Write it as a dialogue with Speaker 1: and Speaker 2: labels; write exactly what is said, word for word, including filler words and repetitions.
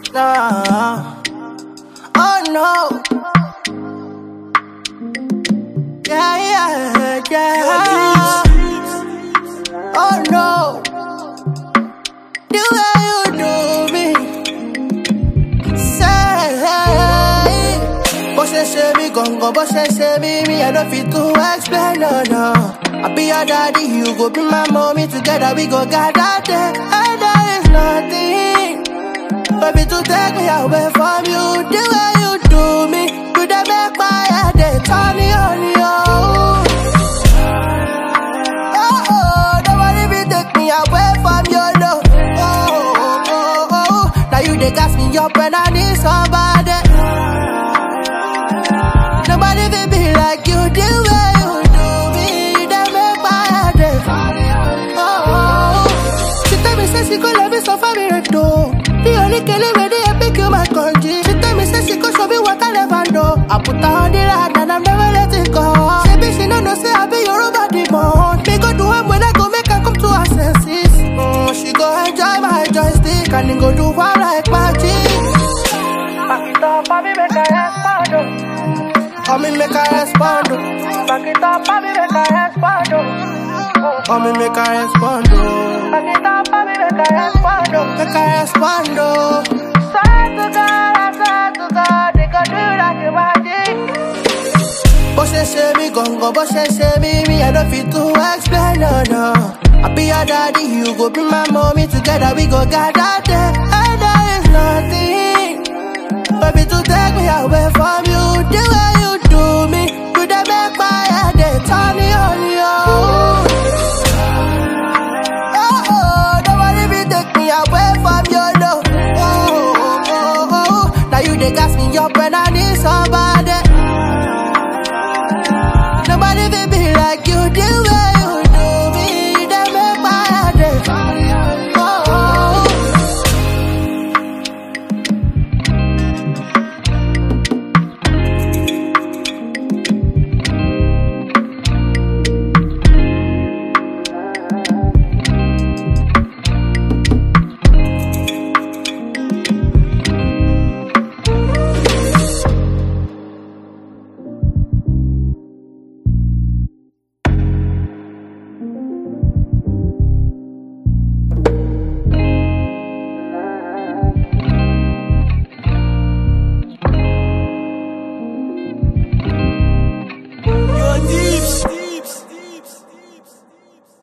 Speaker 1: Nah. Oh no. Yeah, yeah, yeah. Oh no. The way you do me. Say, boss say me gongo, boss say me me. I don't fit to explain, no, no. I be your daddy, you go be my mommy. Together we go gather there, and there is nothing. Baby, to take me away from you, the way you do me, you dey make my head dey turn on you. Oh, oh, nobody be take me away from your love. Oh, oh, oh, oh, now you dey gas me up when I need somebody. Nobody will be like you, the way you do me, you dey make my head dey turn on. Oh, oh, she tell me say she go love me so far me too. The only killing me, they pick you my country. She tell me, say she could show me what I never know. I put her on the ride and I'm never letting go. She be, she no know, say I be your body more. Me go do am when I go make her come to her senses. Mm, she go enjoy my joystick and then go do one like magic. Back it up, baby, make her respond. Oh, me make her respond. Back it up, baby, make her respond. Oh, me make her respond. Back it up, baby, make her respond. Make her respond. Swear to God, I swear to God, they gon' do like a magic. Boss say me gongo, boss say me me. I don't fit to explain, no, no. I be your daddy, you go be my mommy. Together we go gather there,